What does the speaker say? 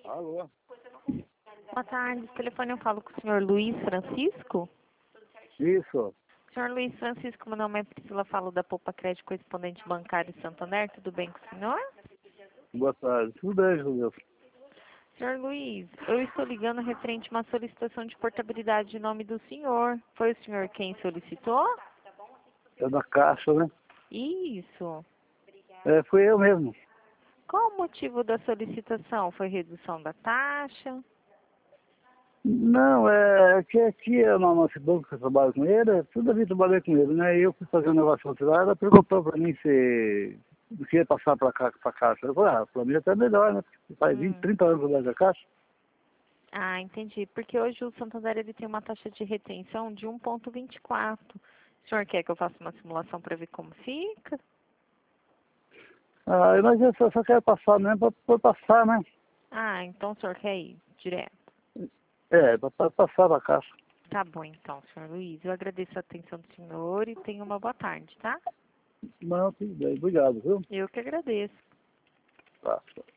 Alô? Boa tarde, esse telefone eu falo com o senhor Luiz Francisco. Isso. Senhor Luiz Francisco, meu nome é Priscila, falo da Poupa Crédito Correspondente Bancário Santander, tudo bem com o senhor? Boa tarde. Tudo bem, Júlio? Senhor Luiz, eu estou ligando referente a uma solicitação de portabilidade em nome do senhor. Foi o senhor quem solicitou? É da Caixa, né? Isso. É, fui eu mesmo. Qual o motivo da solicitação? Foi redução da taxa? Não, é que aqui é uma nossa banco que eu trabalho com ele, toda a vida trabalhei com ele, né? E eu fui fazer um negócio outro lá, ela perguntou pra mim se eu queria passar pra cá, pra Caixa. Eu falei, pra mim até melhor, né? Porque faz 20, 30 anos que eu da Caixa. Ah, entendi. Porque hoje o Santander ele tem uma taxa de retenção de 1,24. O senhor quer que eu faça uma simulação para ver como fica? Ah, mas eu só quero passar mesmo pra passar, né? Ah, então o senhor quer ir direto. É, pra passar pra Caixa. Tá bom então, senhor Luiz. Eu agradeço a atenção do senhor e tenha uma boa tarde, tá? Não, tudo bem. Obrigado, viu? Eu que agradeço. Tá.